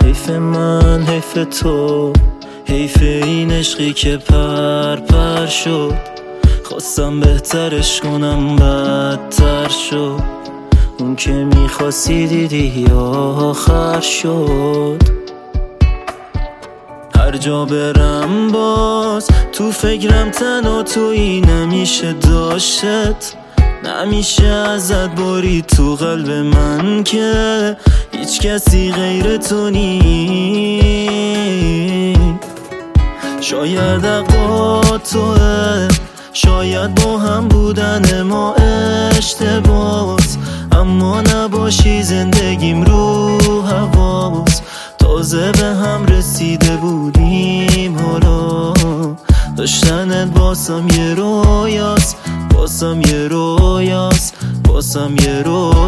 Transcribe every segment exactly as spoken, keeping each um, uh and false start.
حیف من حیف تو، حیف این عشقی که پر پر شد. خواستم بهترش کنم بدتر شد. اون که میخواستی دیدی آخر شد. هر جا برم باز تو فکرم تنها تویی، نمیشه داشتت، نمیشه ازت برید تو قلب من که هیچ کسی غیر تو نی. شاید عقا توه، شاید با هم بودن ما اشتباس، اما نباشی زندگیم رو حواس. تازه به هم رسیده بودیم، حالا داشتنت باسم یه رویاست، باسم یه رویاست، باسم یه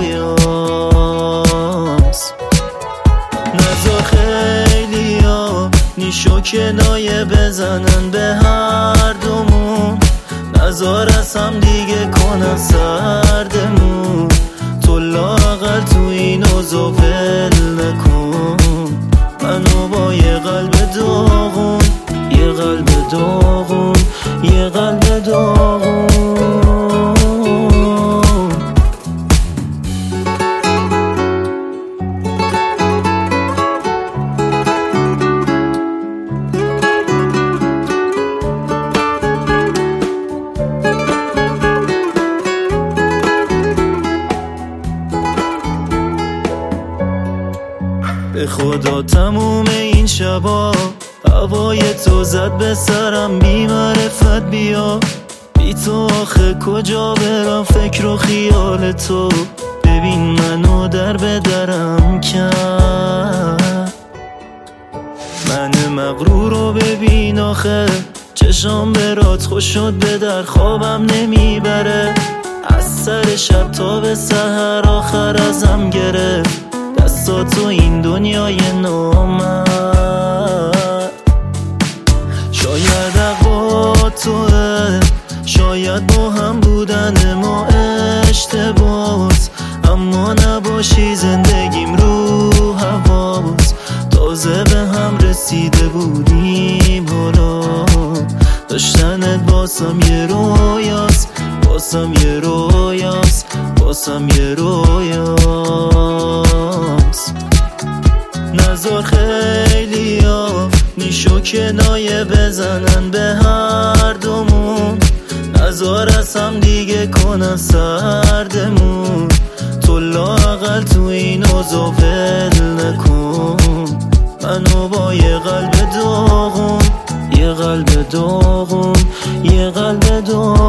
رویاست. نذار خیلی ها نیشو کنایه بزنن به هر دومون، نذار از هم دیگه کنن سردمون. تو لااقل تو این اوضاع ول نکن منو با یه قلب داغون، یه قلب داغون، یه قلب داغون. به خدا تموم این شبا هوای تو زد به سرم، بی معرفت بیا بی تو آخه کجا برم. فکر و خیال تو ببین منو در به درم کرد. من مغرور رو ببین آخه چشام برات خوش شد، به در خوابم نمیبره. از سر شب تا به سحر آخر ازم گرفت دستا تو این دنیای نامرد. شاید عقا توه، شاید با هم بودن ما اشتباس، اما نباشی زندگیم رو حواس. تازه به هم رسیده بودیم، حالا داشتنت باسم یه رویاست، باسم یه رویاست، باسم یه رویاست. نذار خیلی ها نیشو کنایه بزنن به هر دومون، نذار از هم دیگه کنن سردمون. تو لااقل تو این اوضاع ول نکن منو با یه قلب داغون، یه قلب داغون، یه قلب داغون.